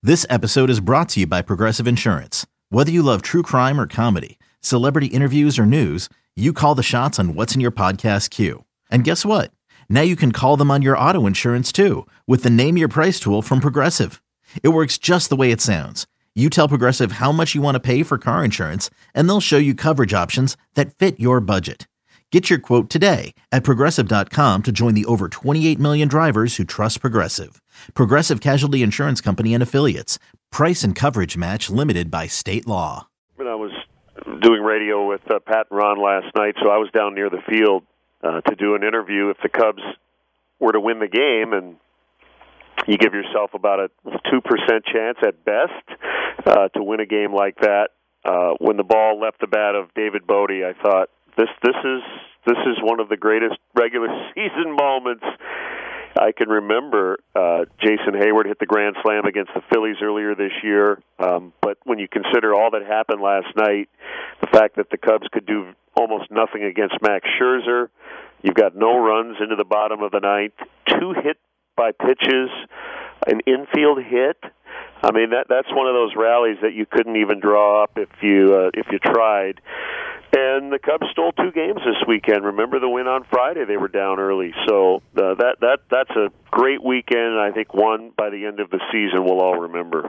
This episode is brought to you by Progressive Insurance. Whether you love true crime or comedy, celebrity interviews or news, you call the shots on what's in your podcast queue. And guess what? Now you can call them on your auto insurance too with the Name Your Price tool from Progressive. It works just the way it sounds. You tell Progressive how much you want to pay for car insurance, and they'll show you coverage options that fit your budget. Get your quote today at Progressive.com to join the over 28 million drivers who trust Progressive. Progressive Casualty Insurance Company and Affiliates. Price and coverage match limited by state law. I was doing radio with Pat and Ron last night, so I was down near the field to do an interview. If the Cubs were to win the game, and you give yourself about a 2% chance at best to win a game like that, when the ball left the bat of David Bote, I thought, This is one of the greatest regular season moments I can remember. Jason Hayward hit the grand slam against the Phillies earlier this year, but when you consider all that happened last night, the fact that the Cubs could do almost nothing against Max Scherzer, you've got no runs into the bottom of the ninth, 2 hit by pitches, an infield hit. I mean, that's one of those rallies that you couldn't even draw up if you tried. And the Cubs stole 2 games this weekend. Remember the win on Friday? They were down early. So that's a great weekend, and I think one by the end of the season we'll all remember.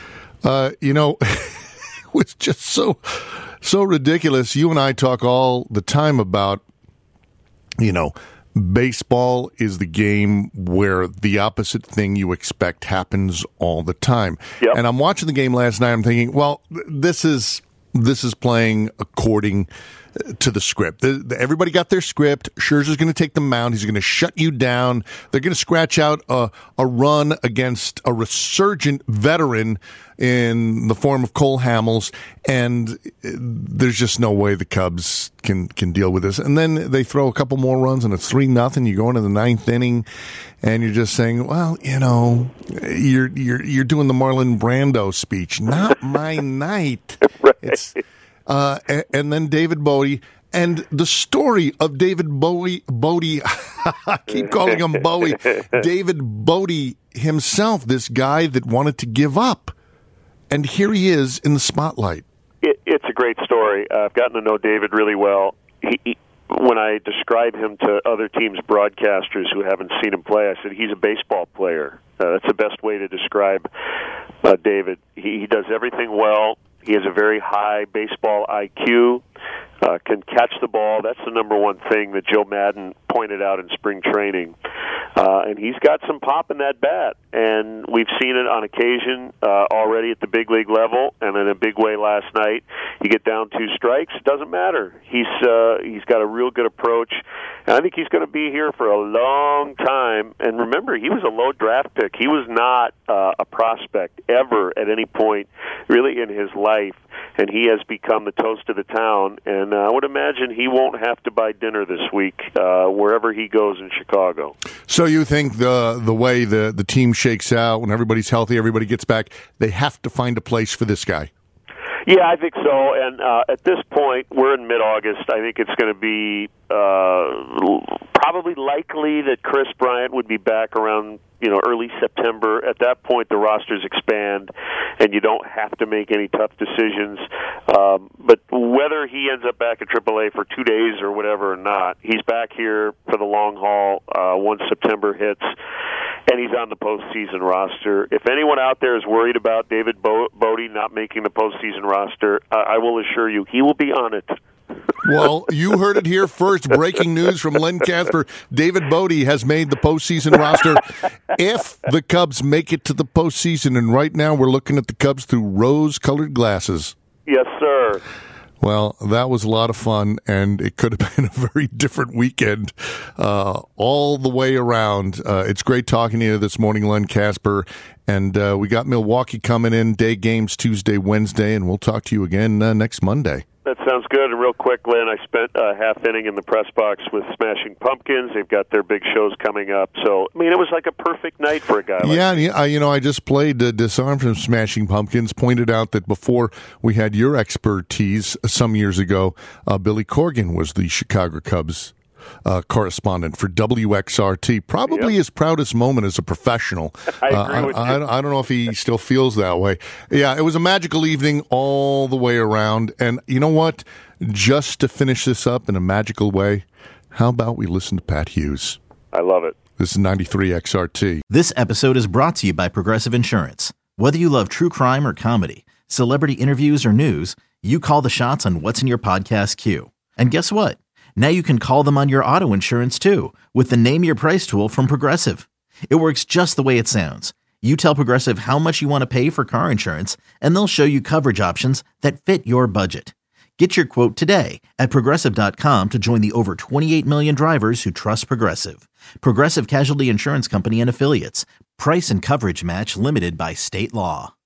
It was just so ridiculous. You and I talk all the time about, baseball is the game where the opposite thing you expect happens all the time. Yep. And I'm watching the game last night. I'm thinking, well, this is playing according to the script. Everybody got their script. Scherzer's going to take the mound. He's going to shut you down. They're going to scratch out a run against a resurgent veteran in the form of Cole Hamels, and there's just no way the Cubs can deal with this. And then they throw a couple more runs, and it's 3-0. You go into the 9th inning, and you're just saying, well, you're doing the Marlon Brando speech. Not my night. Right. It's and then David Bote, and the story of David Bote, I keep calling him Bowie, David Bote himself, this guy that wanted to give up. And here he is in the spotlight. It's a great story. I've gotten to know David really well. When I describe him to other teams' broadcasters who haven't seen him play, I said he's a baseball player. That's the best way to describe David. He does everything well. He has a very high baseball IQ, can catch the ball. That's the number one thing that Joe Madden pointed out in spring training. And he's got some pop in that bat. And we've seen it on occasion already at the big league level, and in a big way last night. You get down 2 strikes, it doesn't matter. He's got a real good approach. And I think he's going to be here for a long time. And remember, he was a low draft pick. He was not a prospect ever at any point really in his life. And he has become the toast of the town. And I would imagine he won't have to buy dinner this week wherever he goes in Chicago. So you think the way the team shakes out, when everybody's healthy, everybody gets back, they have to find a place for this guy? Yeah, I think so. And at this point, we're in mid-August. I think it's going to be probably likely that Chris Bryant would be back around early September. At that point, the rosters expand, and you don't have to make any tough decisions. But whether he ends up back at AAA for 2 days or whatever or not, he's back here for the long haul once September hits, and he's on the postseason roster. If anyone out there is worried about David Bote not making the postseason roster, I will assure you he will be on it. Well, you heard it here first. Breaking news from Len Casper. David Bote has made the postseason roster if the Cubs make it to the postseason. And right now we're looking at the Cubs through rose-colored glasses. Yes, sir. Well, that was a lot of fun, and it could have been a very different weekend all the way around. It's great talking to you this morning, Len Casper. And we got Milwaukee coming in, day games Tuesday, Wednesday, and we'll talk to you again next Monday. That sounds good. And real quick, Lynn, I spent a half inning in the press box with Smashing Pumpkins. They've got their big shows coming up. So, I mean, it was like a perfect night for a guy like Yeah, I just played Disarm from Smashing Pumpkins, pointed out that before we had your expertise some years ago, Billy Corgan was the Chicago Cubs correspondent for WXRT. Probably his proudest moment as a professional. I agree with you. I don't know if he still feels that way. Yeah, it was a magical evening all the way around. And you know what? Just to finish this up in a magical way, how about we listen to Pat Hughes? I love it. This is 93 XRT. This episode is brought to you by Progressive Insurance. Whether you love true crime or comedy, celebrity interviews or news, you call the shots on what's in your podcast queue. And guess what? Now you can call them on your auto insurance too with the Name Your Price tool from Progressive. It works just the way it sounds. You tell Progressive how much you want to pay for car insurance, and they'll show you coverage options that fit your budget. Get your quote today at Progressive.com to join the over 28 million drivers who trust Progressive. Progressive Casualty Insurance Company and Affiliates. Price and coverage match limited by state law.